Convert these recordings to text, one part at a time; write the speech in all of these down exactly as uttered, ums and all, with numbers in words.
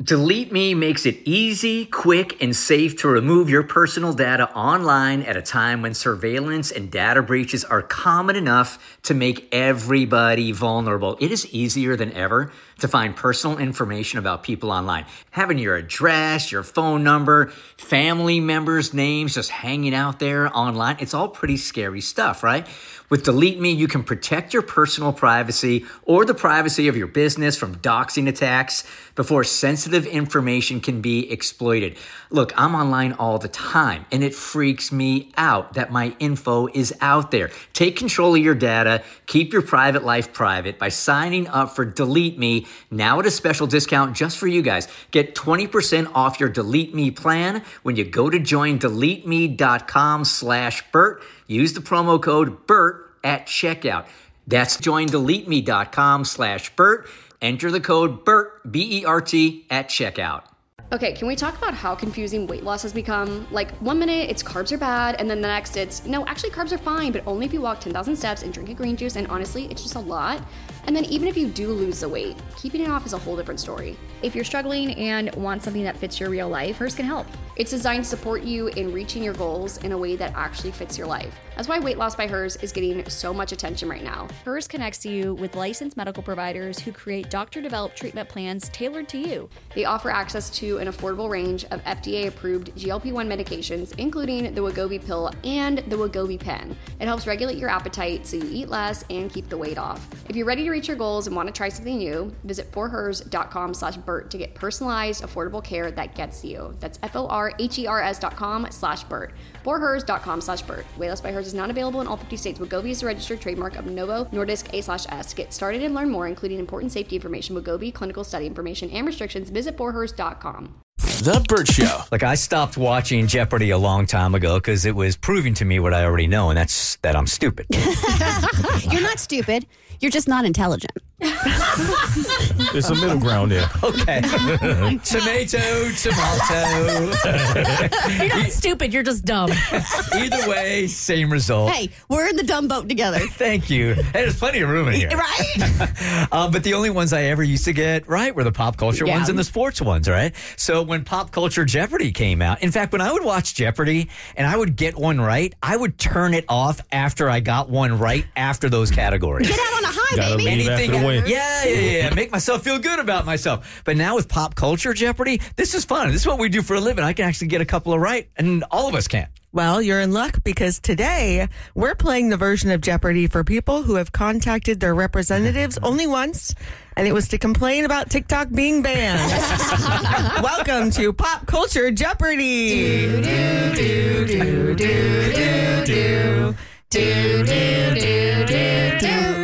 Delete Me makes it easy, quick, and safe to remove your personal data online at a time when surveillance and data breaches are common enough to make everybody vulnerable. It is easier than ever to find personal information about people online. Having your address, your phone number, family members' names just hanging out there online, it's all pretty scary stuff, right? With Delete Me, you can protect your personal privacy or the privacy of your business from doxing attacks before sensitive information can be exploited. Look, I'm online all the time, and it freaks me out that my info is out there. Take control of your data. Keep your private life private by signing up for Delete Me now at a special discount just for you guys. Get twenty percent off your Delete Me plan when you go to join delete me dot com slash Bert. Use the promo code BERT at checkout. That's join delete me dot com slash Bert. Enter the code BERT, B E R T, at checkout. Okay, can we talk about how confusing weight loss has become? Like, one minute it's carbs are bad, and then the next it's, no, actually carbs are fine, but only if you walk ten thousand steps and drink a green juice, and honestly, it's just a lot. And then even if you do lose the weight, keeping it off is a whole different story. If you're struggling and want something that fits your real life, Hers can help. It's designed to support you in reaching your goals in a way that actually fits your life. That's why Weight Loss by Hers is getting so much attention right now. Hers connects you with licensed medical providers who create doctor-developed treatment plans tailored to you. They offer access to an affordable range of F D A-approved G L P one medications, including the Wegovy pill and the Wegovy pen. It helps regulate your appetite so you eat less and keep the weight off. If you're ready to reach your goals and want to try something new, visit for hers dot com slash Bert to get personalized, affordable care that gets you. That's F O R H E R S dot com slash Bert. for hers dot com slash Bert. Weight Loss by Hers is not available in all fifty states. Wegovy is a registered trademark of Novo Nordisk A slash S. Get started and learn more, including important safety information, Wegovy, clinical study information, and restrictions. Visit for hers dot com. The Bert Show. Like, I stopped watching Jeopardy a long time ago because it was proving to me what I already know, and that's that I'm stupid. You're not stupid. You're just not intelligent. There's a middle ground there. Okay. Tomato, tomato. You're not stupid. You're just dumb. Either way, same result. Hey, we're in the dumb boat together. Thank you. Hey, there's plenty of room in here. Right? uh, but the only ones I ever used to get right were the pop culture Yeah. ones and the sports ones, right? So when Pop Culture Jeopardy came out, in fact, when I would watch Jeopardy and I would get one right, I would turn it off after I got one right after those categories. Get out on a high, Gotta baby. leave after the win. Yeah, yeah, yeah. Make myself feel good about myself. But now with Pop Culture Jeopardy, this is fun. This is what we do for a living. I can actually get a couple of right, and all of us can. Well, you're in luck because today we're playing the version of Jeopardy for people who have contacted their representatives only once, and it was to complain about TikTok being banned. Welcome to Pop Culture Jeopardy. Do, do, do, do, do, do, do. Do, do, do, do, do, do.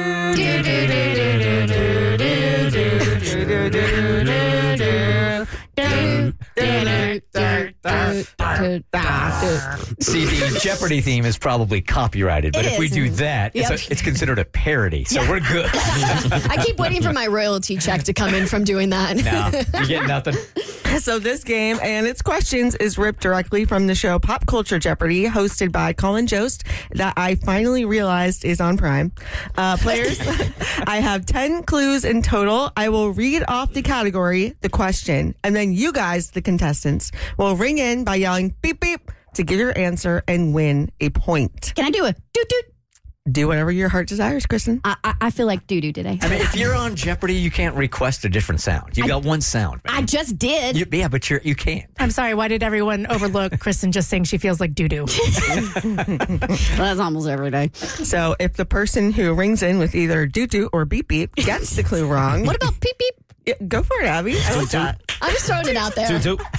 See, the Jeopardy theme is probably copyrighted, but It if we is. do that, Yep. it's, a, it's considered a parody, so we're good. I keep waiting for my royalty check to come in from doing that. No, you get nothing. So this game and its questions is ripped directly from the show Pop Culture Jeopardy, hosted by Colin Jost, that I finally realized is on Prime. Uh, players, I have ten clues in total. I will read off the category, the question, and then you guys, the contestants, will ring in by yelling beep beep to give your answer and win a point. Can I do a doot doot? Do whatever your heart desires, Kristen. I, I, I feel like doo doo today. I mean, if you're on Jeopardy, you can't request a different sound. You got one sound, man. I just did. You, yeah, but you're, you can't. I'm sorry. Why did everyone overlook Kristen just saying she feels like doo-doo? That's almost every day. So if the person who rings in with either doo doo or beep beep gets the clue wrong, What about peep peep? yeah, go for it, Abby. I like that. I'm just throwing it out there. Toot, toot.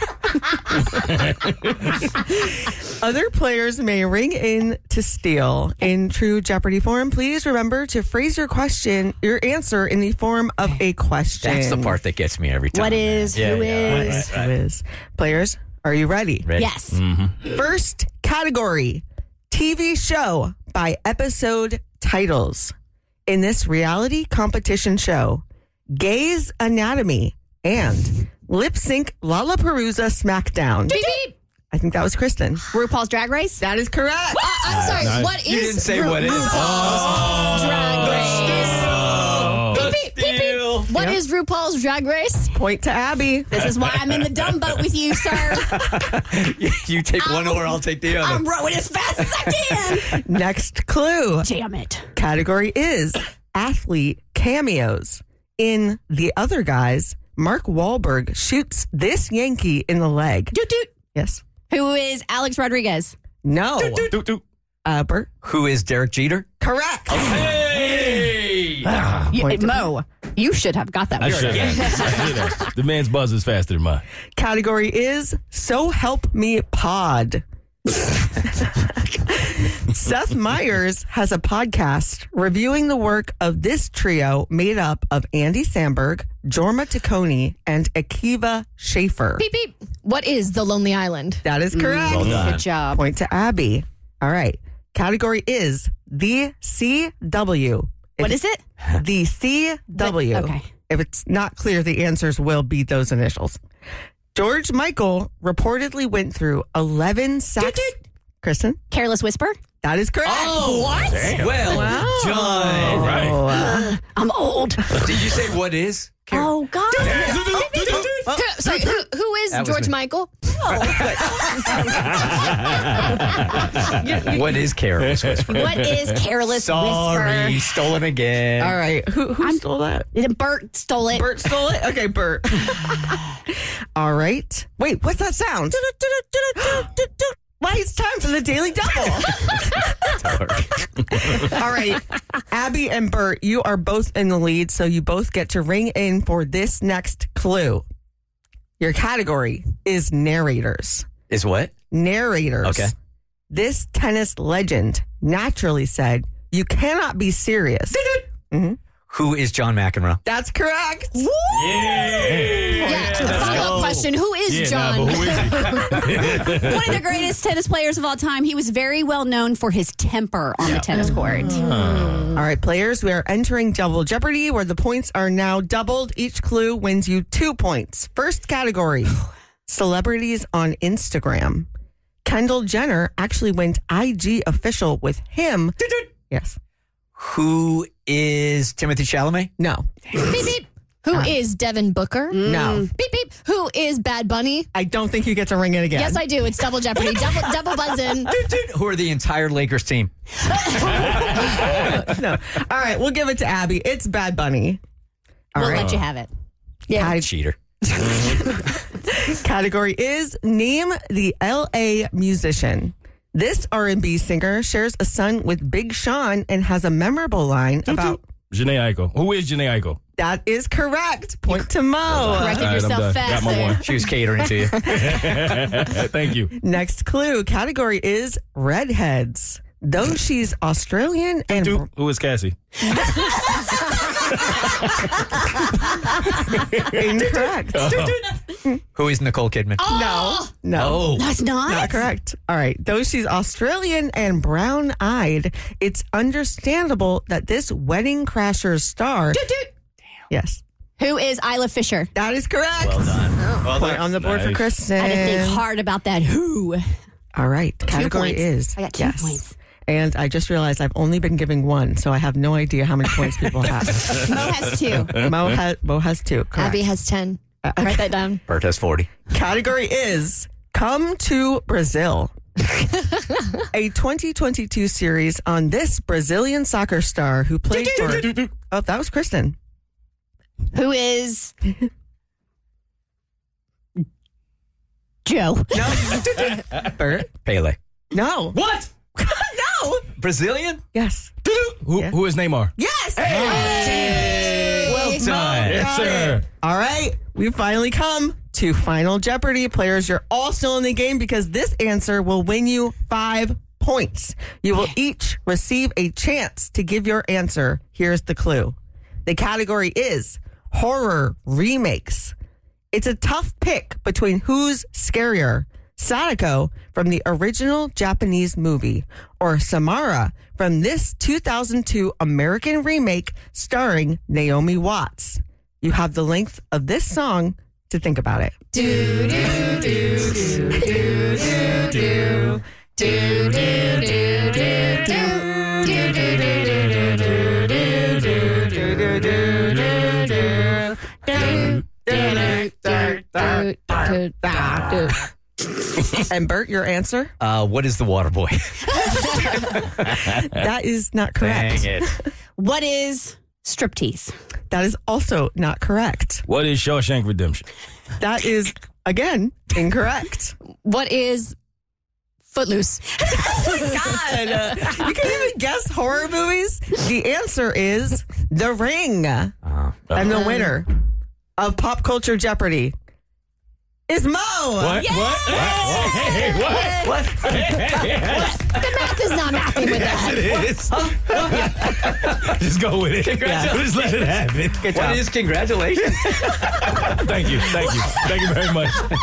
Other players may ring in to steal. In true Jeopardy form, please remember to phrase your question, your answer in the form of a question. That's the part that gets me every time. What man. is, Yeah, who yeah, is? right, right, Who is? Players, are you ready? Ready? Yes. First category, T V show by episode titles. In this reality competition show, Gay's Anatomy and Lip Sync Lollapalooza Smackdown. Beep beep. I think that was Kristen. RuPaul's Drag Race? That is correct. Uh, I'm sorry. nice. What is You didn't say Ru- what is. RuPaul's Drag Race? Oh, Beep, beep, beep, beep. What Yeah. is RuPaul's Drag Race? Point to Abby. This is why I'm in the dumb boat with you, sir. You take one or I'll take the other. I'm rowing as fast as I can. Next clue. Damn it. Category is athlete cameos. In The Other Guys, Mark Wahlberg shoots this Yankee in the leg. Doot doot. Yes. Who is Alex Rodriguez? No. Doot, doot. Uh, Bert. Who is Derek Jeter? Correct. Hey! You, Point to Mo, you should have got that. I We should already- have. You know, the man's buzz is faster than mine. Category is So Help Me Pod. Seth Meyers has a podcast reviewing the work of this trio made up of Andy Samberg, Jorma Taccone, and Akiva Schaffer. Beep, beep. What is The Lonely Island? That is correct. Well done. Good job. Point to Abby. All right. Category is the C W. What is it? The C W. What- okay. If it's not clear, the answers will be those initials. George Michael reportedly went through eleven sax. Kristen? Careless Whisper? That is correct. Oh, what? Well done. All right. Uh, I'm old. Did you say what is? Oh, God. Oh, Who- Sorry, who, who is That was George me. Michael? What is Careless Whisper? What is Careless Sorry, Whisper? stolen again. all right. Who, who stole that? Bert stole it. Bert stole it? Okay, Bert. All right. Wait, what's that sound? Why, it's time for the Daily Double. All right. Abby and Bert, you are both in the lead, so you both get to ring in for this next clue. Your category is narrators. Is what? Narrators. Okay. This tennis legend naturally said, "You cannot be serious." Who is John McEnroe? That's correct. Yeah, follow-up question. Who is Yeah, John? nah, but who is he? One of the greatest tennis players of all time. He was very well known for his temper on the tennis court. All right, players, we are entering Double Jeopardy where the points are now doubled. Each clue wins you two points. First category, celebrities on Instagram. Kendall Jenner actually went I G official with him. Yes. Who is Timothy Chalamet? No. Beep, beep. Who is Devin Booker? No. Beep, beep. Who is Bad Bunny? I don't think you get to ring it again. Yes, I do. It's Double Jeopardy. double, double buzzing. Who are the entire Lakers team? No. All right, we'll give it to Abby. It's Bad Bunny. All We'll right. let you have it. Yeah. Cheater. Category is name the L A musician. This R and B singer shares a son with Big Sean and has a memorable line about Jhené Aiko. Who is Jhené Aiko? that is correct. Point to Mo. Corrected All right, I'm yourself done. fast Got my there. one. She was catering to you. Thank you. Next clue. Category is redheads. Though she's Australian and Two. Who is Cassie? incorrect. Who is Nicole Kidman? No. No. Oh. That's not. Not correct. All right. Though she's Australian and brown eyed, it's understandable that this Wedding Crashers star. Yes. Who is Isla Fisher? That is correct. Well done. Well Point done. on the board for Nice. Kristen. I had to think hard about that. Who? All right. Category points. is. I got two yes. points. And I just realized I've only been giving one, so I have no idea how many points people have. Mo has two. Mo, has, Mo has two. Correct. Abby has ten. Write that down. Bert has forty. Category is Come to Brazil. A twenty twenty-two series on this Brazilian soccer star who played for. Oh, that was Kristen. Who is Joe? Bert? Pele. No. What? No. Brazilian? Yes. Who, Yeah. who is Neymar? Yes. Well done. Yes, Got sir. it. All right. We've finally come to Final Jeopardy. Players, you're all still in the game because this answer will win you five points. You will each receive a chance to give your answer. Here's the clue. The category is horror remakes. It's a tough pick between who's scarier, Sadako from the original Japanese movie or Samara from this two thousand two American remake starring Naomi Watts. You have the length of this song to think about it. Do, do, do, do, do, do, do. Do, do, do, do, do. Do, do, do, do, do, do, do, do, do, do, do. do, do, do, do. And Bert, your answer? Uh, what is the water boy? That is not correct. Dang it. What is striptease? That is also not correct. What is Shawshank Redemption? That is, again, incorrect. What is Footloose? Oh my God. Uh, you can't even guess horror movies? The answer is The Ring. Uh, And the winner of Pop Culture Jeopardy is Mo. What? Yes! What? What? Hey, what? what? The math is not mathing with Yes, that. it is. Just go with it. Congratulations. Just let it happen. What is congratulations? Thank you. Thank you. Thank you very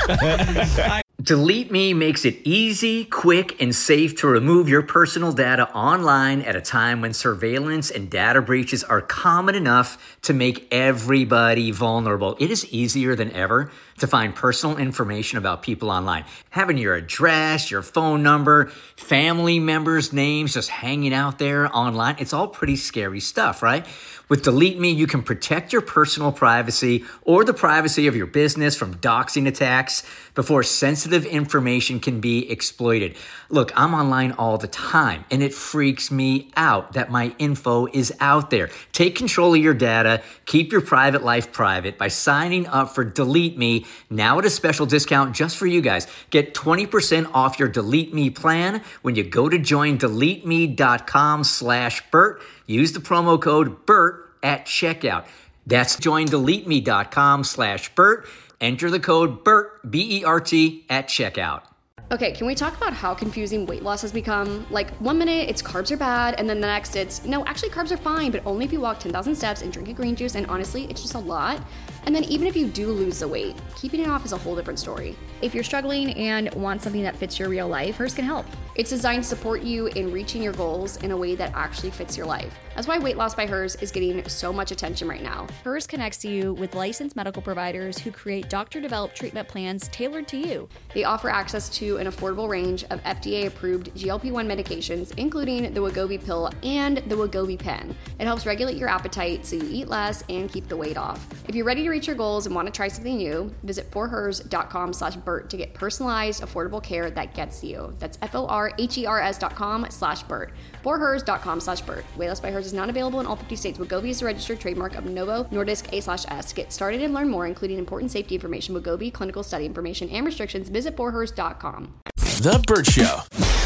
much. Delete Me makes it easy, quick, and safe to remove your personal data online at a time when surveillance and data breaches are common enough to make everybody vulnerable. It is easier than ever to find personal information about people online. Having your address, your phone number, family members' names just hanging out there online, it's all pretty scary stuff, right? With Delete Me, you can protect your personal privacy or the privacy of your business from doxing attacks before sensitive information can be exploited. Look, I'm online all the time, and it freaks me out that my info is out there. Take control of your data, keep your private life private by signing up for Delete Me, now at a special discount just for you guys. Get twenty percent off your Delete Me plan when you go to join delete me dot com slash Bert. Use the promo code BERT at checkout. That's join delete me dot com slash Bert. Enter the code BERT, B E R T, at checkout. Okay, can we talk about how confusing weight loss has become? Like, one minute it's carbs are bad, and then the next it's, no, actually carbs are fine, but only if you walk ten thousand steps and drink a green juice, and honestly, it's just a lot. And then even if you do lose the weight, keeping it off is a whole different story. If you're struggling and want something that fits your real life, Hers can help. It's designed to support you in reaching your goals in a way that actually fits your life. That's why Weight Loss by Hers is getting so much attention right now. Hers connects you with licensed medical providers who create doctor-developed treatment plans tailored to you. They offer access to an affordable range of F D A-approved G L P one medications, including the Wegovy pill and the Wegovy pen. It helps regulate your appetite so you eat less and keep the weight off. If you're ready to reach your goals and want to try something new, visit forhers dot com slash Bert to get personalized, affordable care that gets you. That's F O R H E R S dot com slash Bert. forhers dot com slash Bert. Weight Loss by Hers is not available in all fifty states. Wegovy is the registered trademark of Novo Nordisk A slash S. To get started and learn more, including important safety information, Wegovy, clinical study information, and restrictions, visit forhers dot com. The Bert Show.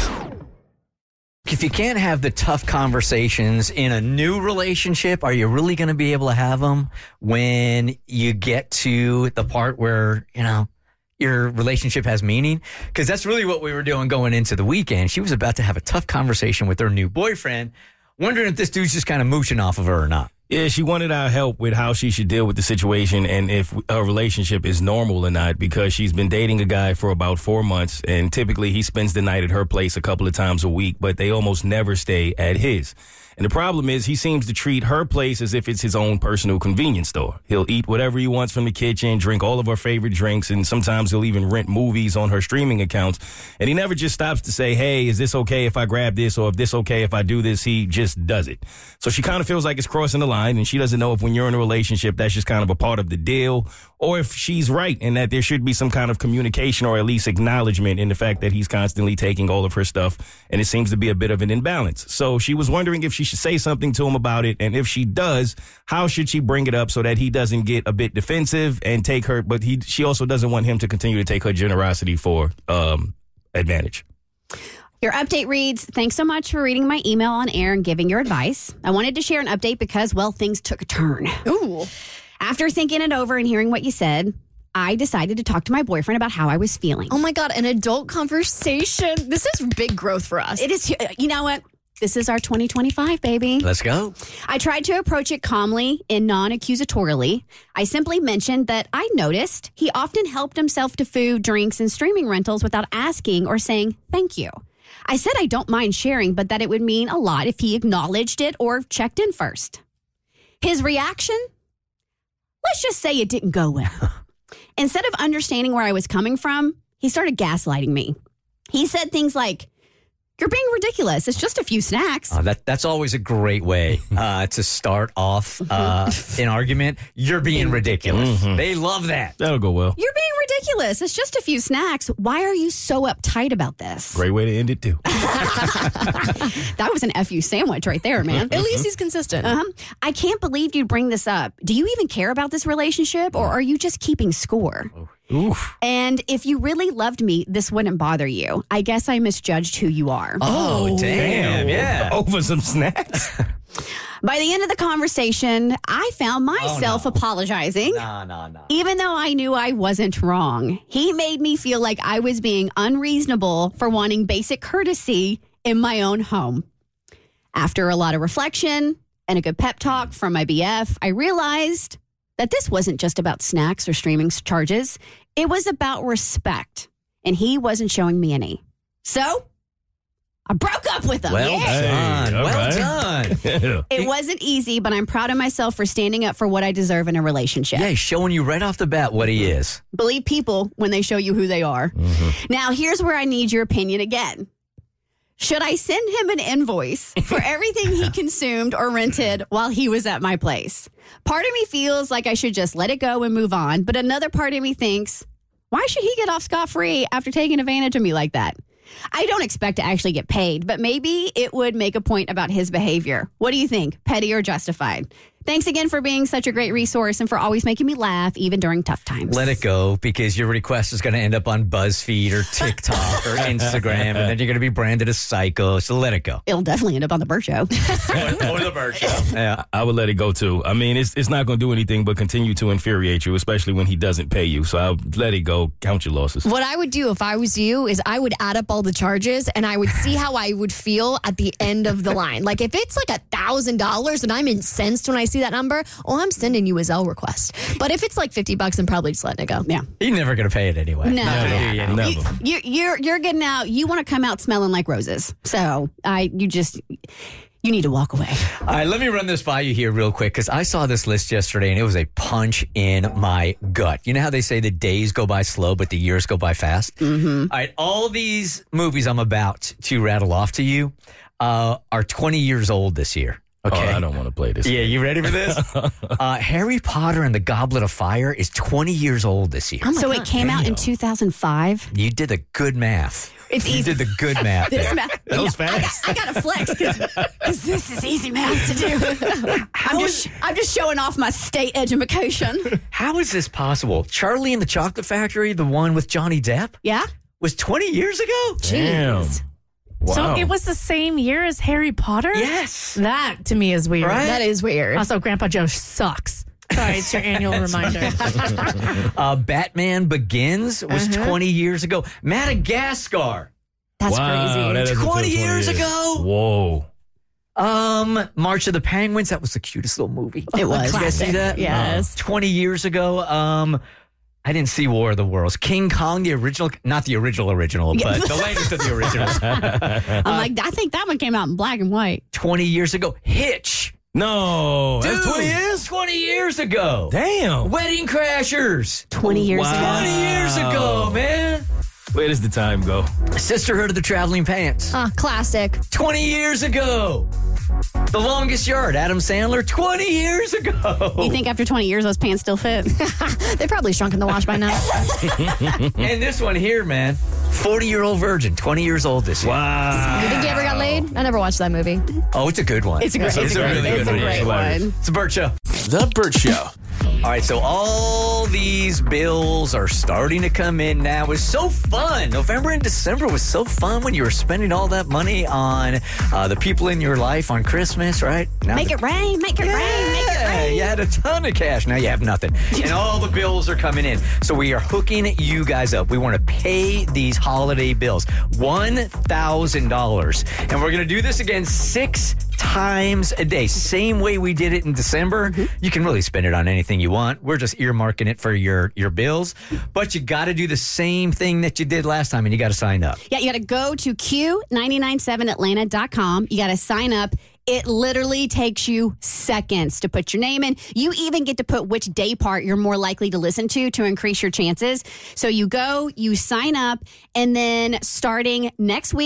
If you can't have the tough conversations in a new relationship, are you really going to be able to have them when you get to the part where, you know, your relationship has meaning? Because that's really what we were doing going into the weekend. She was about to have a tough conversation with her new boyfriend, wondering if this dude's just kind of mooching off of her or not. Yeah, she wanted our help with how she should deal with the situation and if her relationship is normal or not, because she's been dating a guy for about four months, and typically he spends the night at her place a couple of times a week, but they almost never stay at his. And the problem is he seems to treat her place as if it's his own personal convenience store. He'll eat whatever he wants from the kitchen, drink all of her favorite drinks, and sometimes he'll even rent movies on her streaming accounts. And he never just stops to say, hey, is this okay if I grab this, or if this okay if I do this? He just does it. So she kind of feels like it's crossing the line, and she doesn't know if when you're in a relationship that's just kind of a part of the deal, or if she's right and that there should be some kind of communication or at least acknowledgement in the fact that he's constantly taking all of her stuff, and it seems to be a bit of an imbalance. So she was wondering if she should say something to him about it, and if she does, how should she bring it up so that he doesn't get a bit defensive and take her, but he she also doesn't want him to continue to take her generosity for um, advantage. Your update reads, thanks so much for reading my email on air and giving your advice. I wanted to share an update because, well, things took a turn. Ooh. After thinking it over and hearing what you said, I decided to talk to my boyfriend about how I was feeling. Oh my God, an adult conversation. This is big growth for us. It is, you know what? This is our twenty twenty-five, baby. Let's go. I tried to approach it calmly and non-accusatorily. I simply mentioned that I noticed he often helped himself to food, drinks, and streaming rentals without asking or saying thank you. I said I don't mind sharing, but that it would mean a lot if he acknowledged it or checked in first. His reaction? Let's just say it didn't go well. Instead of understanding where I was coming from, he started gaslighting me. He said things like, You're being ridiculous. It's just a few snacks. Uh, that That's always a great way uh, to start off uh, an argument. You're being ridiculous. Mm-hmm. They love that. That'll go well. You're being ridiculous. It's just a few snacks. Why are you so uptight about this? Great way to end it, too. That was an F U sandwich right there, man. At least he's consistent. Uh-huh. I can't believe you'd bring this up. Do you even care about this relationship, or are you just keeping score? Oof. And if you really loved me, this wouldn't bother you. I guess I misjudged who you are. Oh, damn. Yeah. Over some snacks. By the end of the conversation, I found myself Oh, no. apologizing. No, no, no. Even though I knew I wasn't wrong. He made me feel like I was being unreasonable for wanting basic courtesy in my own home. After a lot of reflection and a good pep talk from my B F, I realized that this wasn't just about snacks or streaming charges. It was about respect, and he wasn't showing me any. So I broke up with him. Well Yeah. done. Hey, all well right. done. It wasn't easy, but I'm proud of myself for standing up for what I deserve in a relationship. Yeah, he's showing you right off the bat what he is. Believe people when they show you who they are. Now, here's where I need your opinion again. Should I send him an invoice for everything he consumed or rented while he was at my place? Part of me feels like I should just let it go and move on, but another part of me thinks, why should he get off scot-free after taking advantage of me like that? I don't expect to actually get paid, but maybe it would make a point about his behavior. What do you think? Petty or justified? Thanks again for being such a great resource and for always making me laugh, even during tough times. Let it go, because your request is going to end up on BuzzFeed or TikTok or Instagram, and then you're going to be branded a psycho. So let it go. It'll definitely end up on the Burt Show. Or the Bird Show. Yeah. I would let it go, too. I mean, it's it's not going to do anything but continue to infuriate you, especially when he doesn't pay you. So I'll let it go. Count your losses. What I would do if I was you is I would add up all the charges and I would see how I would feel at the end of the line. Like if it's like a thousand dollars and I'm incensed when I see that number, oh, I'm sending you a Zelle request. But if it's like fifty bucks, I'm probably just letting it go. Yeah. You're never going to pay it anyway. No. Not gonna Yeah. do you anyway. Never. You, you're you're getting out. You want to come out smelling like roses. So I, you just, you need to walk away. All right, let me run this by you here real quick, because I saw this list yesterday and it was a punch in my gut. You know how they say the days go by slow, but the years go by fast? Mm-hmm. All right, all these movies I'm about to rattle off to you uh, are twenty years old this year. Okay. Oh, I don't want to play this. Yeah, you ready for this? uh, Harry Potter and the Goblet of Fire is twenty years old this year. so it came out in two thousand five. You did the good math. It's you easy. did the good math This there. math, That was I got, fast. I got to flex because this is easy math to do. I'm just, I'm just showing off my state education. How is this possible? Charlie and the Chocolate Factory, the one with Johnny Depp, Yeah. was twenty years ago? Damn. Wow. So it was the same year as Harry Potter? Yes. That to me is weird. Right? That is weird. Also, Grandpa Joe sucks. Sorry, it's your annual reminder. Uh, Batman Begins was Uh-huh. twenty years ago. Madagascar, That's Wow, crazy. that doesn't feel twenty years ago. Whoa. Um, March of the Penguins, that was the cutest little movie. It was. You guys see that? Yes. twenty years ago. Um, I didn't see War of the Worlds. King Kong, the original, not the original original, but the latest of the originals. I'm like, I think that one came out in black and white. twenty years ago. Hitch. No. That's Dude, twenty years? twenty years ago. Damn. Wedding Crashers. twenty years Wow. ago. twenty years ago, man. Where does the time go? Sisterhood of the Traveling Pants. Ah, classic. twenty years ago. The Longest Yard, Adam Sandler, twenty years ago. You think after twenty years those pants still fit? They probably shrunk in the wash by now. And this one here, man, forty-year-old virgin, twenty years old this year. Wow. You think you ever got laid? I never watched that movie. Oh, it's a good one. It's a great, It's a really it's good a one. great Hilarious. one. It's a Burt Show. The Burt Show. All right, so all these bills are starting to come in now. It was so fun. November and December was so fun when you were spending all that money on uh, the people in your life on Christmas, right? Now Make the- it rain, make it rain, make it Yeah, rain. you had a ton of cash. Now you have nothing. And all the bills are coming in. So we are hooking you guys up. We want to pay these holiday bills. one thousand dollars. And we're going to do this again six times a day. Same way we did it in December. You can really spend it on anything you want. We're just earmarking it for your, your bills. But you got to do the same thing that you did last time, and you got to sign up. Yeah, you got to go to Q nine nine seven Atlanta dot com. You got to sign up. It literally takes you seconds to put your name in. You even get to put which day part you're more likely to listen to to increase your chances. So you go, you sign up, and then starting next week,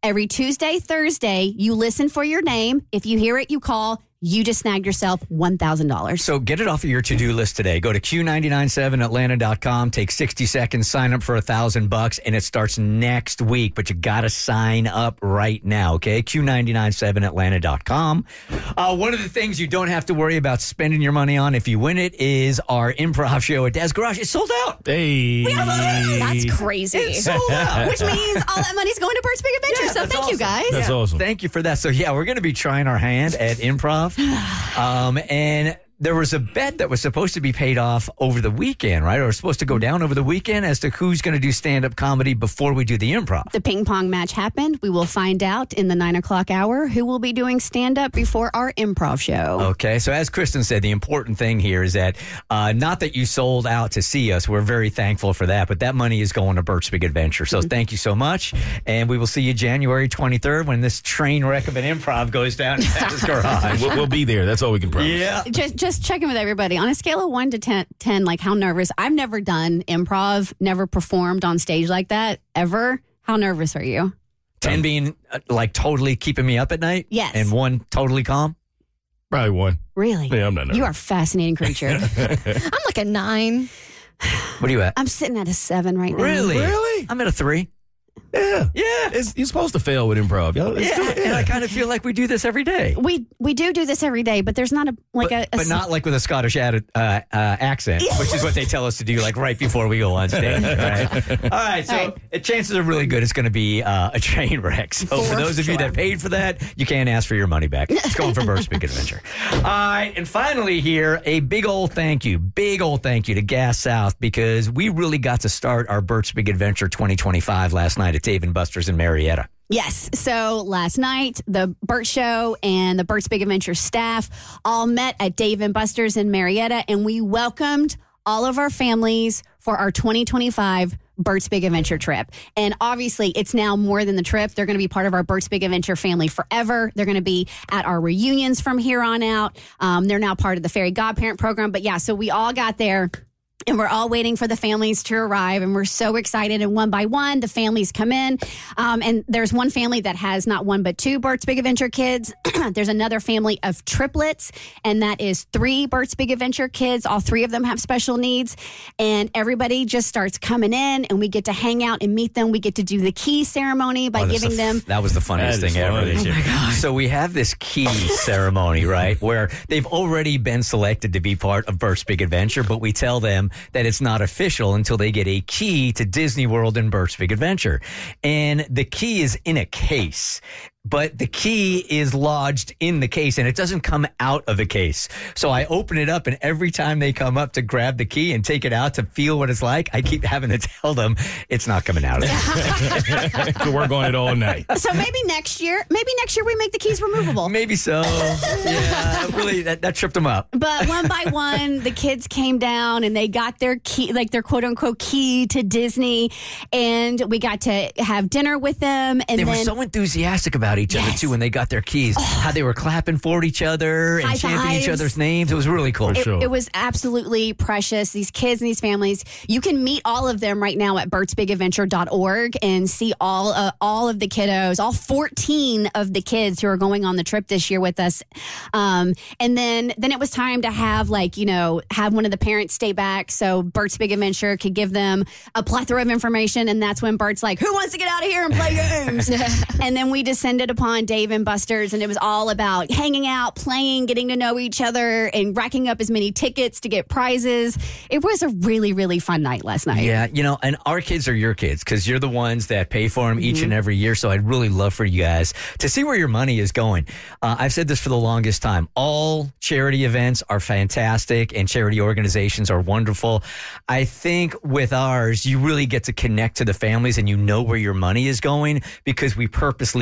Every Tuesday, Thursday, you listen for your name. If you hear it, you call. You just snagged yourself one thousand dollars. So get it off of your to-do list today. Go to Q nine nine seven Atlanta dot com, take sixty seconds, sign up for a thousand bucks, and it starts next week. But you got to sign up right now, okay? Q nine nine seven Atlanta dot com. Uh, one of the things you don't have to worry about spending your money on if you win it is our improv show at Dad's Garage. It's sold out. Hey. That's crazy. It's sold out. Which means all that money's going to Bert's Big Adventure. Yeah, so that's thank you, awesome. guys. That's Yeah, awesome. Thank you for that. So, yeah, we're going to be trying our hand at improv. Um, and there was a bet that was supposed to be paid off over the weekend, right? Or was supposed to go down over the weekend as to who's going to do stand-up comedy before we do the improv. The ping pong match happened. We will find out in the nine o'clock hour who will be doing stand up before our improv show. Okay, so as Kristen said, the important thing here is that uh, not that you sold out to see us. We're very thankful for that, but that money is going to Bert's Big Adventure. So mm-hmm. thank you so much, and we will see you January twenty-third when this train wreck of an improv goes down in Dad's Garage. We'll, we'll be there. That's all we can promise. Yeah. Just just checking with everybody. On a scale of one to ten, ten, like how nervous? I've never done improv, never performed on stage like that, ever. How nervous are you? ten being uh, like totally keeping me up at night? Yes. And one totally calm? Probably one. Really? Yeah, I'm not nervous. You are a fascinating creature. I'm like a nine. What are you at? I'm sitting at a seven right now. Really? Really? I'm at a three. Yeah. Yeah. It's, you're supposed to fail with improv. Y'all. Let's do Yeah, it. and I kind of feel like we do this every day. We we do do this every day, but there's not a like but, a, a but not like with a Scottish atti- uh, uh, accent, which is what they tell us to do, like right before we go on stage. Right? All right, so All right. uh, chances are really good it's going to be uh, a train wreck. So for, For those of you sure. that paid for that, you can't ask for your money back. It's going for Bert's Big Adventure. All right, and finally here, a big old thank you, big old thank you to Gas South, because we really got to start our Bert's Big Adventure twenty twenty-five last night at Dave and Buster's in Marietta. Yes. So last night, the Bert Show and the Bert's Big Adventure staff all met at Dave and Buster's in Marietta, and we welcomed all of our families for our twenty twenty-five Bert's Big Adventure trip. And obviously, it's now more than the trip. They're going to be part of our Bert's Big Adventure family forever. They're going to be at our reunions from here on out. Um, they're now part of the Fairy Godparent program. But yeah, so we all got there. And we're all waiting for the families to arrive, and we're so excited. And one by one, the families come in. Um, and there's one family that has not one but two Bert's Big Adventure kids. There's another family of triplets, and that is three Bert's Big Adventure kids. All three of them have special needs. And everybody just starts coming in, and we get to hang out and meet them. We get to do the key ceremony by Oh, that's giving the f- them. That was the funniest That is thing ever funny. this year. So we have this key ceremony, right, where they've already been selected to be part of Bert's Big Adventure, but we tell them that it's not official until they get a key to Disney World and Bert's Big Adventure. And the key is in a case. But the key is lodged in the case, and it doesn't come out of the case. So I open it up, and every time they come up to grab the key and take it out to feel what it's like, I keep having to tell them it's not coming out of it. Could work on it all night. So maybe next year, maybe next year we make the keys removable. Maybe so. Yeah, really, that, that tripped them up. But one by one, the kids came down and they got their key, like their quote unquote key to Disney. And we got to have dinner with them. And They then were so enthusiastic about each other, Yes. too, when they got their keys. How they were clapping for each other and High chanting each fives. other's names. It was really cool. it, sure. it was absolutely precious. These kids and these families, you can meet all of them right now at berts big adventure dot org and see all uh, all of the kiddos, all fourteen of the kids who are going on the trip this year with us. Um, and then then it was time to have like, you know, have one of the parents stay back so Bert's Big Adventure could give them a plethora of information. And that's when Bert's like, who wants to get out of here and play games? And then we descended upon Dave and Buster's, and it was all about hanging out, playing, getting to know each other, and racking up as many tickets to get prizes. It was a really, really fun night last night. Yeah, you know, and our kids are your kids because you're the ones that pay for them each and every year. So I'd really love for you guys to see where your money is going. Uh, I've said this for the longest time. All charity events are fantastic and charity organizations are wonderful. I think with ours, you really get to connect to the families and you know where your money is going because we purposely keep it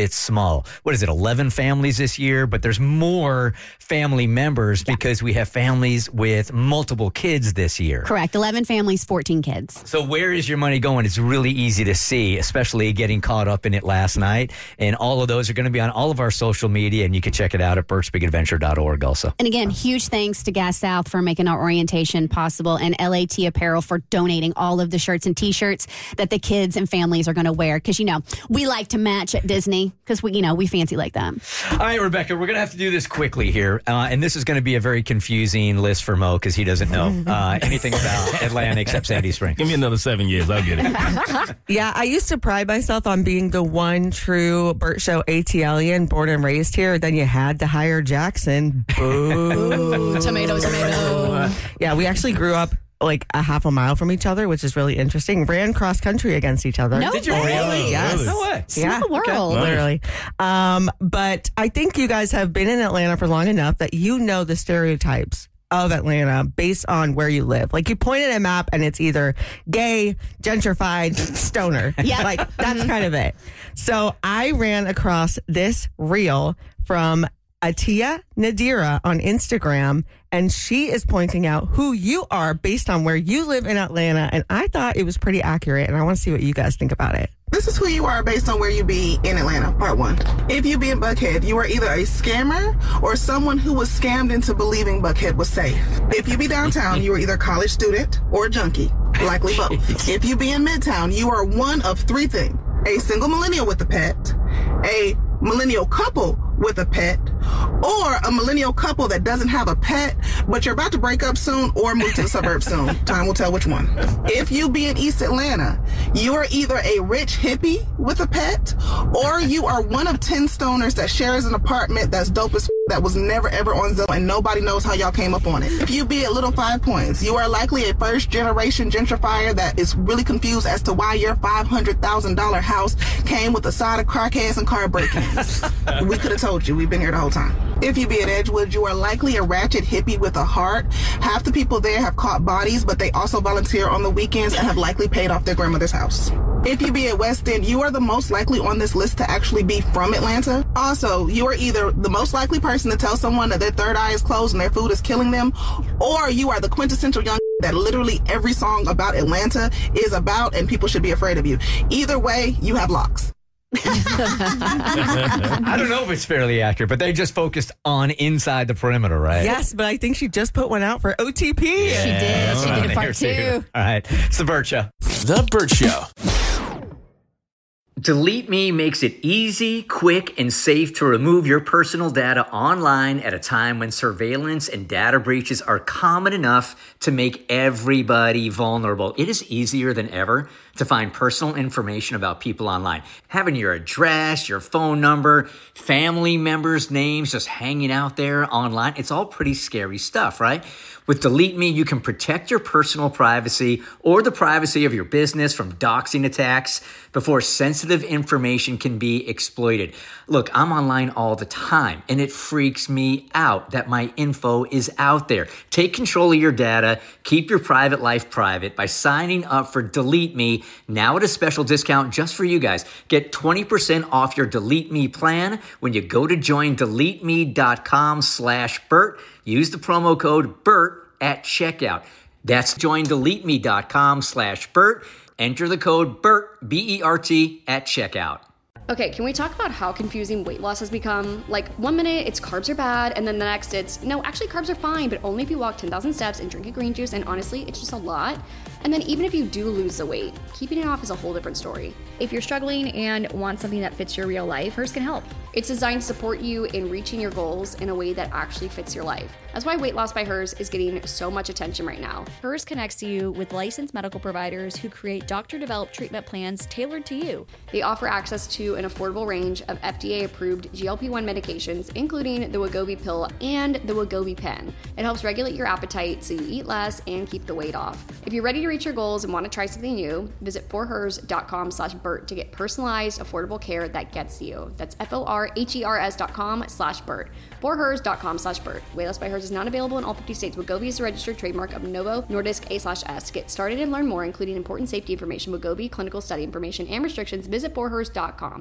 it's small. What is it, eleven families this year? But there's more family members yeah. because we have families with multiple kids this year. Correct. eleven families, fourteen kids. So where is your money going? It's really easy to see, especially getting caught up in it last night. And all of those are going to be on all of our social media, and you can check it out at birch big adventure dot org also. And again, huge thanks to Gas South for making our orientation possible, and L A T Apparel for donating all of the shirts and T-shirts that the kids and families are going to wear. Because, you know, we like to match at Disney because, we, you know, we fancy like that. All right, Rebecca, we're going to have to do this quickly here. Uh, and this is going to be a very confusing list for Mo because he doesn't know uh, anything about Atlanta except Sandy Springs. Give me another seven years. I'll get it. Yeah, I used to pride myself on being the one true Burt Show ATLian, born and raised here. Then you had to hire Jackson. Boo. Tomato, tomato. Yeah, we actually grew up like a half a mile from each other, which is really interesting. Ran cross country against each other. No Did you way. really? Yes. Really? No way. Small Yeah. world. Okay. Literally. Um, but I think you guys have been in Atlanta for long enough that you know the stereotypes of Atlanta based on where you live. Like you point at a map and it's either gay, gentrified, stoner. Yeah. Like that's kind of it. So I ran across this reel from Atia Nadira on Instagram, and she is pointing out who you are based on where you live in Atlanta, and I thought it was pretty accurate, and I want to see what you guys think about it. This is who you are based on where you be in Atlanta, part one. If you be in Buckhead, you are either a scammer or someone who was scammed into believing Buckhead was safe. If you be downtown, you are either a college student or a junkie, likely both. If you be in Midtown, you are one of three things: a single millennial with a pet, a millennial couple with a pet, or a millennial couple that doesn't have a pet, but you're about to break up soon or move to the suburbs soon. Time will tell which one. If you be in East Atlanta, you are either a rich hippie with a pet, or you are one of ten stoners that shares an apartment that's dope as f- that was never ever on Zillow and nobody knows how y'all came up on it. If you be at Little Five Points, you are likely a first generation gentrifier that is really confused as to why your five hundred thousand dollars house came with a side of crackheads and car break-ins. We could have told you. We've been here the whole time. If you be at Edgewood, you are likely a ratchet hippie with a heart. Half the people there have caught bodies, but they also volunteer on the weekends and have likely paid off their grandmother's house. If you be at West End, you are the most likely on this list to actually be from Atlanta. Also, you are either the most likely person to tell someone that their third eye is closed and their food is killing them, or you are the quintessential young that literally every song about Atlanta is about and people should be afraid of you. Either way, you have locks. I don't know if it's fairly accurate, but they just focused on inside the perimeter, right? Yes, but I think she just put one out for O T P. She did. She did part two. All right. It's the Burt Show. The Burt Show. Delete Me makes it easy, quick, and safe to remove your personal data online at a time when surveillance and data breaches are common enough to make everybody vulnerable. It is easier than ever to find personal information about people online. Having your address, your phone number, family members' names just hanging out there online, it's all pretty scary stuff, right? With Delete Me, you can protect your personal privacy or the privacy of your business from doxing attacks before sensitive information can be exploited. Look, I'm online all the time, and it freaks me out that my info is out there. Take control of your data. Keep your private life private by signing up for Delete Me now at a special discount just for you guys. Get twenty percent off your Delete Me plan when you go to join delete me dot com slash Burt. Use the promo code BURT at checkout. That's join delete me dot com slash Burt. Enter the code BURT, B E R T, at checkout. Okay, can we talk about how confusing weight loss has become? Like, one minute it's carbs are bad, and then the next it's, no, actually carbs are fine, but only if you walk ten thousand steps and drink a green juice, and honestly, it's just a lot. And then even if you do lose the weight, keeping it off is a whole different story. If you're struggling and want something that fits your real life, Hers can help. It's designed to support you in reaching your goals in a way that actually fits your life. That's why Weight Loss by Hers is getting so much attention right now. Hers connects you with licensed medical providers who create doctor-developed treatment plans tailored to you. They offer access to an affordable range of F D A-approved G L P one medications, including the Wegovy pill and the Wegovy pen. It helps regulate your appetite so you eat less and keep the weight off. If you're ready to reach your goals and want to try something new, visit for hers dot com slash Burt to get personalized, affordable care that gets you. That's F O R H E R S dot com slash Burt. for hers dot com slash Burt. Weight Loss by Hers is not available in all fifty states. Wegovy is a registered trademark of Novo Nordisk A slash S. Get started and learn more, including important safety information, Wegovy, clinical study information, and restrictions. Visit for hers dot com.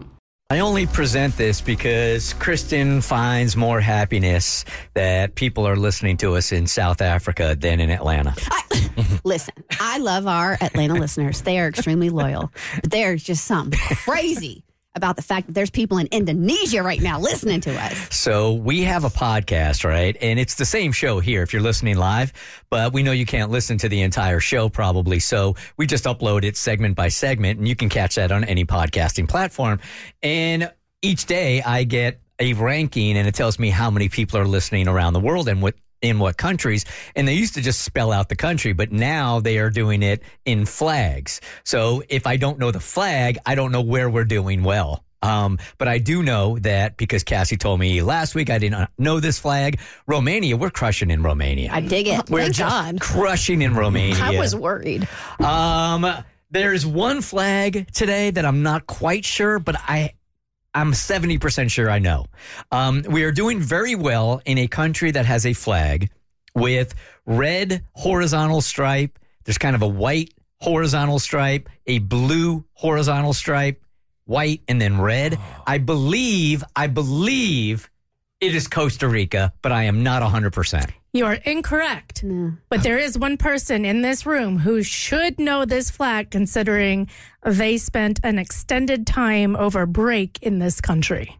I only present this because Kristen finds more happiness that people are listening to us in South Africa than in Atlanta. I, listen, I love our Atlanta listeners. They are extremely loyal. But there's just something crazy about the fact that there's people in Indonesia right now listening to us. So we have a podcast, right? And it's the same show here if you're listening live, but we know you can't listen to the entire show probably. So we just upload it segment by segment, and you can catch that on any podcasting platform. And each day I get a ranking, and it tells me how many people are listening around the world and what in what countries. And they used to just spell out the country, but now they are doing it in flags. So if I don't know the flag, I don't know where we're doing well. Um, but I do know that because Cassie told me last week I didn't know this flag. Romania, we're crushing in Romania. I dig it. We're Thank just God. crushing in Romania. I was worried. Um, there's one flag today that I'm not quite sure, but I I'm seventy percent sure I know. Um, we are doing very well in a country that has a flag with red horizontal stripe. There's kind of a white horizontal stripe, a blue horizontal stripe, white, and then red. I believe, I believe it is Costa Rica, but I am not one hundred percent. You are incorrect. No. But there is one person in this room who should know this flag, considering they spent an extended time over break in this country.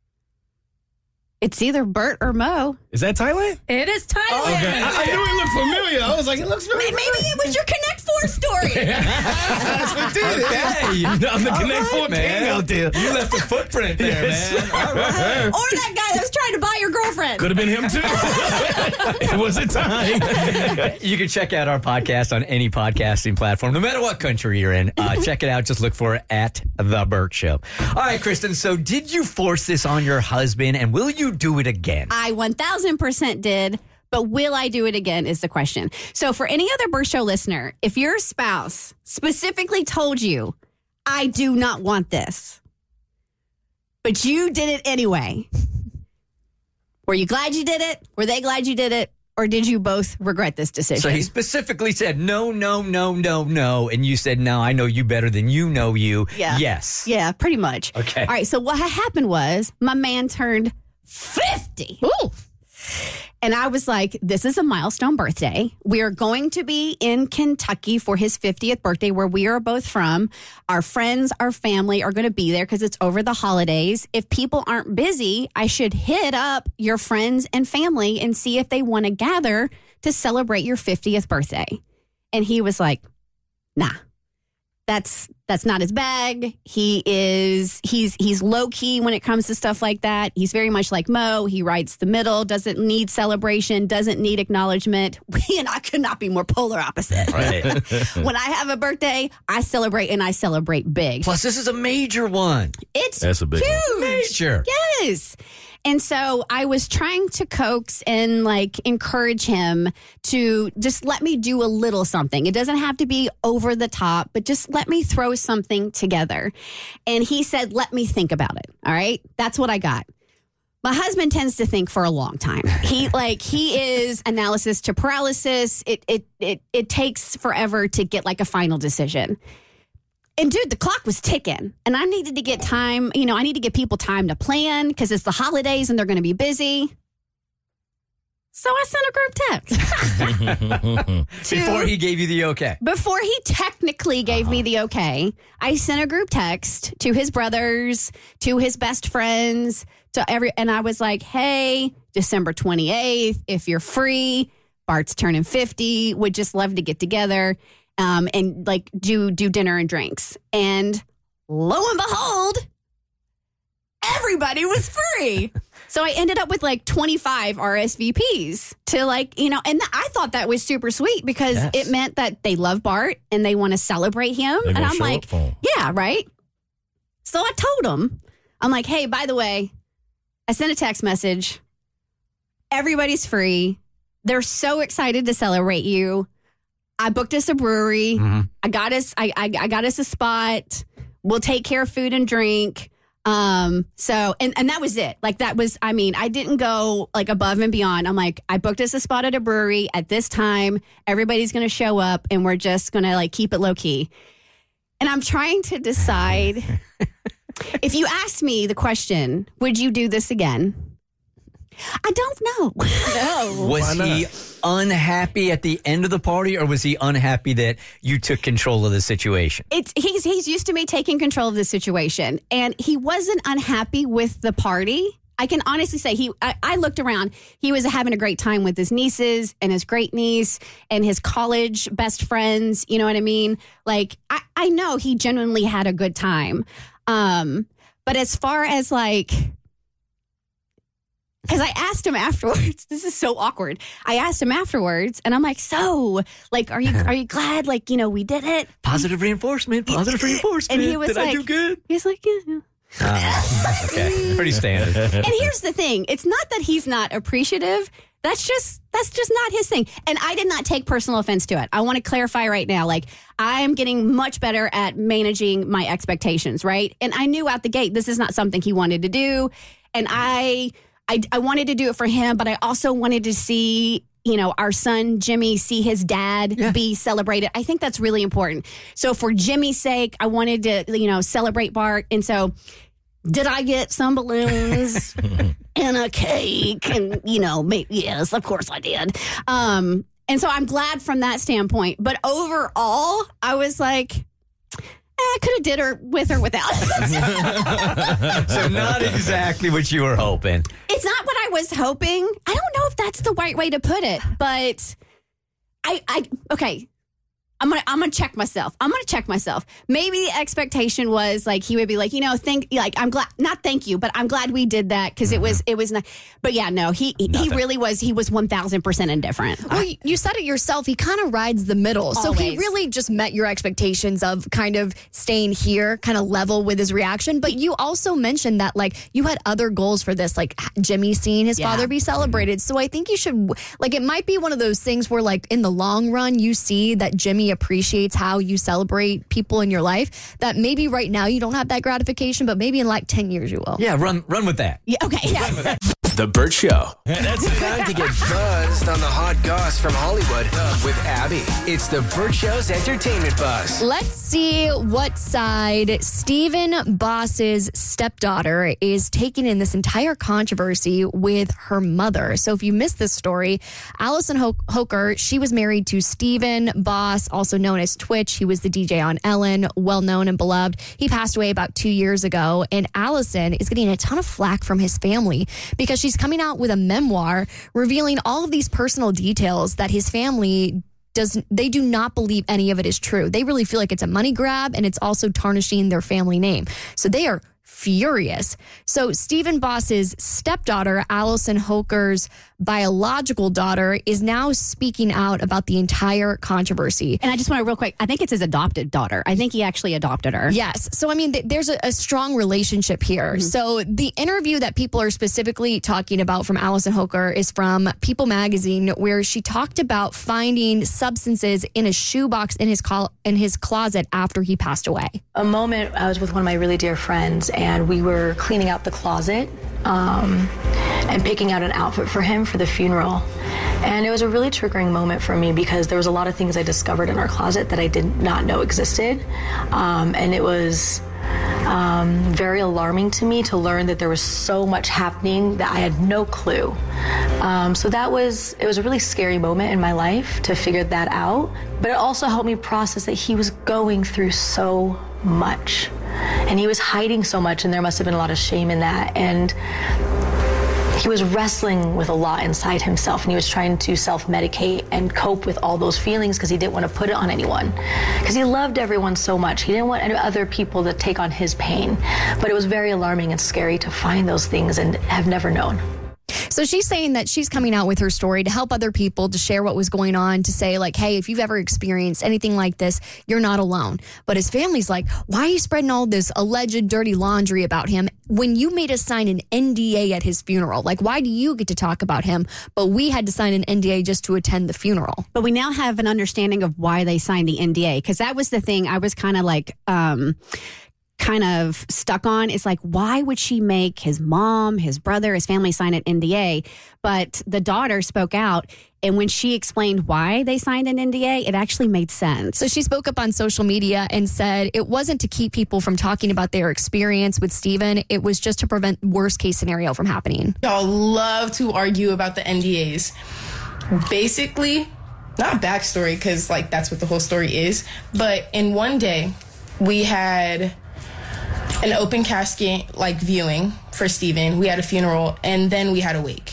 It's either Bert or Mo. Is that Thailand? It is Thailand. Oh, okay. I, I knew it looked familiar. I was like, it looks familiar. Maybe it was your Connect Four story. That's what did it. Hey, I'm the Connect Four king out there. You left a footprint there, man. All right. Or that guy that was trying to buy your girlfriend. Could have been him, too. It was a time. You can check out our podcast on any podcasting platform, no matter what country you're in. Uh, check it out. Just look for it at The Burt Show. All right, Kristen, so did you force this on your husband, and will you do it again? I one thousand percent did, but will I do it again is the question. So for any other Burt Show listener, if your spouse specifically told you, I do not want this, but you did it anyway, were you glad you did it? Were they glad you did it? Or did you both regret this decision? So he specifically said, no, no, no, no, no. And you said, no, I know you better than you know you. Yeah. Yes. Yeah, pretty much. Okay. All right, so what had happened was my man turned fifty. Ooh. And I was like, this is a milestone birthday. We are going to be in Kentucky for his fiftieth birthday, where we are both from. Our friends, our family are going to be there because it's over the holidays. If people aren't busy, I should hit up your friends and family and see if they want to gather to celebrate your fiftieth birthday. And he was like, nah. That's that's not his bag. He is he's he's low key when it comes to stuff like that. He's very much like Mo. He writes the middle, doesn't need celebration, doesn't need acknowledgement. We and I could not be more polar opposite. Right. When I have a birthday, I celebrate and I celebrate big. Plus, this is a major one. It's That's a big huge. one. Major. Yes. And so I was trying to coax and like encourage him to just let me do a little something. It doesn't have to be over the top, but just let me throw something together. And he said, let me think about it. All right. That's what I got. My husband tends to think for a long time. He like he is analysis to paralysis. It it it it takes forever to get like a final decision. And dude, the clock was ticking, and I needed to get time. You know, I need to give people time to plan because it's the holidays and they're going to be busy. So I sent a group text. Before he gave you the okay. Before he technically gave uh-huh. me the okay, I sent a group text to his brothers, to his best friends, to every, and I was like, hey, December twenty-eighth, if you're free, Bart's turning fifty, would just love to get together. Um, and like do do dinner and drinks. And lo and behold, everybody was free. So I ended up with like twenty-five R S V Ps to like, you know, and th- I thought that was super sweet because yes. it meant that they love Bart and they want to celebrate him. They're and I'm show like, up for him. yeah, right. So I told him, I'm like, hey, by the way, I sent a text message. Everybody's free. They're so excited to celebrate you. I booked us a brewery. Mm-hmm. I got us. I, I I got us a spot. We'll take care of food and drink. Um. So and and that was it. Like that was. I mean, I didn't go like above and beyond. I'm like, I booked us a spot at a brewery at this time. Everybody's gonna show up, and we're just gonna like keep it low key. And I'm trying to decide If you asked me the question, would you do this again? I don't know. No. Was he unhappy at the end of the party, or was he unhappy that you took control of the situation? It's he's he's used to me taking control of the situation, and he wasn't unhappy with the party. I can honestly say he. I, I looked around. He was having a great time with his nieces and his great niece and his college best friends. You know what I mean? Like I, I know he genuinely had a good time. Um, but as far as like. Because I asked him afterwards, this is so awkward. I asked him afterwards, and I'm like, so, like, are you are you glad, like, you know, we did it? Positive reinforcement, positive reinforcement. And he was did like, I do good? He's like, yeah. yeah. Uh, okay, pretty standard. And here's the thing. It's not that he's not appreciative. That's just that's just not his thing. And I did not take personal offense to it. I want to clarify right now. Like, I am getting much better at managing my expectations, right? And I knew out the gate this is not something he wanted to do. And I... I, I wanted to do it for him, but I also wanted to see, you know, our son, Jimmy, see his dad yeah. be celebrated. I think that's really important. So for Jimmy's sake, I wanted to, you know, celebrate Bart. And so did I get some balloons and a cake? And, you know, maybe, yes, of course I did. Um, and so I'm glad from that standpoint. But overall, I was like... I could have did her with or without. So not exactly what you were hoping. It's not what I was hoping. I don't know if that's the right way to put it, but I, I okay. I'm gonna, I'm gonna check myself. I'm gonna check myself. Maybe the expectation was like he would be like, you know, thank, like I'm glad, not thank you, but I'm glad we did that because mm-hmm. it was, it was not. But yeah, no, he, Nothing. he really was. He was one thousand percent indifferent. Well, you said it yourself. He kind of rides the middle, Always. so he really just met your expectations of kind of staying here, kind of level with his reaction. But you also mentioned that like you had other goals for this, like Jimmy seeing his yeah. father be celebrated. So I think you should like it might be one of those things where like in the long run you see that Jimmy appreciates how you celebrate people in your life, that maybe right now you don't have that gratification, but maybe in like ten years you will. Yeah, run run with that. Yeah, okay. Yeah. The Burt Show. That's time to get buzzed on the hot goss from Hollywood with Abby. It's the Burt Show's entertainment buzz. Let's see what side Stephen Boss's stepdaughter is taking in this entire controversy with her mother. So if you missed this story, Allison Ho- Hoker, she was married to Stephen Boss, also known as Twitch. He was the D J on Ellen, well known and beloved. He passed away about two years ago, and Allison is getting a ton of flack from his family because she's coming out with a memoir revealing all of these personal details that his family does. They do not believe any of it is true. They really feel like it's a money grab, and it's also tarnishing their family name. So they are furious. So Stephen Boss's stepdaughter, Allison Hoker's biological daughter, is now speaking out about the entire controversy. And I just want to real quick, I think it's his adopted daughter. I think he actually adopted her. Yes. So, I mean, th- there's a, a strong relationship here. Mm-hmm. So the interview that people are specifically talking about from Allison Hoker is from People Magazine, where she talked about finding substances in a shoebox in his col- in his closet after he passed away. A moment, I was with one of my really dear friends, and we were cleaning out the closet um, and picking out an outfit for him for the funeral. And it was a really triggering moment for me because there was a lot of things I discovered in our closet that I did not know existed. Um, and it was um, very alarming to me to learn that there was so much happening that I had no clue. Um, so that was, it was a really scary moment in my life to figure that out. But it also helped me process that he was going through so much. And he was hiding so much, and there must have been a lot of shame in that. And he was wrestling with a lot inside himself, and he was trying to self-medicate and cope with all those feelings because he didn't want to put it on anyone. Because he loved everyone so much. He didn't want any other people to take on his pain. But it was very alarming and scary to find those things and have never known. So she's saying that she's coming out with her story to help other people, to share what was going on, to say like, hey, if you've ever experienced anything like this, you're not alone. But his family's like, why are you spreading all this alleged dirty laundry about him when you made us sign an N D A at his funeral? Like, why do you get to talk about him, but we had to sign an N D A just to attend the funeral? But we now have an understanding of why they signed the N D A, because that was the thing I was kind of like... um kind of stuck on is like, why would she make his mom, his brother, his family sign an N D A? But the daughter spoke out. And when she explained why they signed an N D A, it actually made sense. So she spoke up on social media and said it wasn't to keep people from talking about their experience with Steven. It was just to prevent worst case scenario from happening. Y'all love to argue about the N D As. Basically, not backstory, because like that's what the whole story is. But in one day, we had an open casket like viewing for Steven. We had a funeral, and then we had a wake.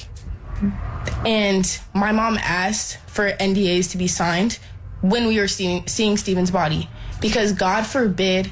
And my mom asked for N D As to be signed when we were seeing, seeing Steven's body, because God forbid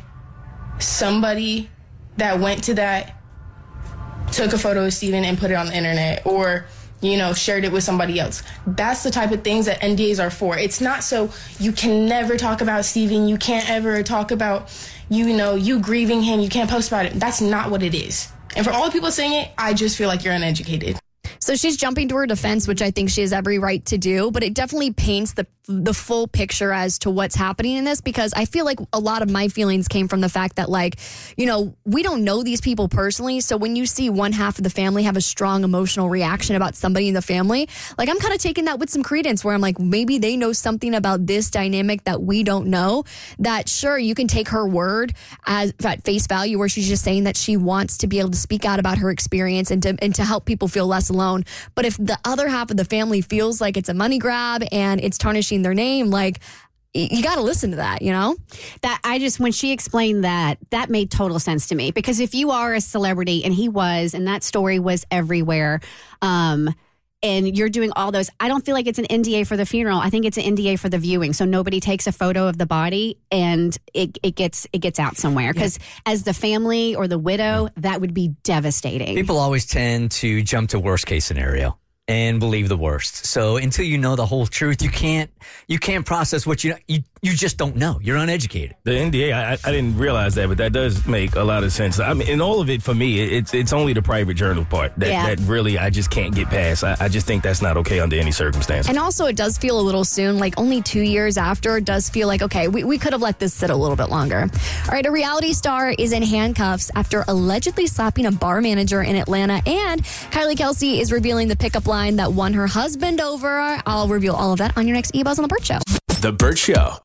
somebody that went to that took a photo of Steven and put it on the internet, or, you know, shared it with somebody else. That's the type of things that N D As are for. It's not so you can never talk about Steven. You can't ever talk about, you know, you grieving him. You can't post about it. That's not what it is. And for all the people saying it, I just feel like you're uneducated. So she's jumping to her defense, which I think she has every right to do, but it definitely paints the the full picture as to what's happening in this, because I feel like a lot of my feelings came from the fact that, like, you know, we don't know these people personally. So when you see one half of the family have a strong emotional reaction about somebody in the family, like, I'm kind of taking that with some credence, where I'm like, maybe they know something about this dynamic that we don't know. That, sure, you can take her word as at face value, where she's just saying that she wants to be able to speak out about her experience and to and to help people feel less alone. But if the other half of the family feels like it's a money grab and it's tarnishing their name, like, you got to listen to that, you know? That I just, when she explained that, that made total sense to me. Because if you are a celebrity, and he was, and that story was everywhere, um, and you're doing all those, I don't feel like it's an N D A for the funeral. I think it's an N D A for the viewing. So nobody takes a photo of the body and it, it gets it gets out somewhere. Because yeah. as the family or the widow, that would be devastating. People always tend to jump to worst case scenario and believe the worst. So until you know the whole truth, you can't you can't process what you you you just don't know. You're uneducated. The N D A, I, I didn't realize that, but that does make a lot of sense. I mean, in all of it, for me, it's it's only the private journal part that, yeah. that really I just can't get past. I, I just think that's not okay under any circumstances. And also, it does feel a little soon, like only two years after, it does feel like, okay, we, we could have let this sit a little bit longer. All right, a reality star is in handcuffs after allegedly slapping a bar manager in Atlanta, and Kylie Kelsey is revealing the pickup line that won her husband over. I'll reveal all of that on your next E-Buzz on The Burt Show. The Burt Show.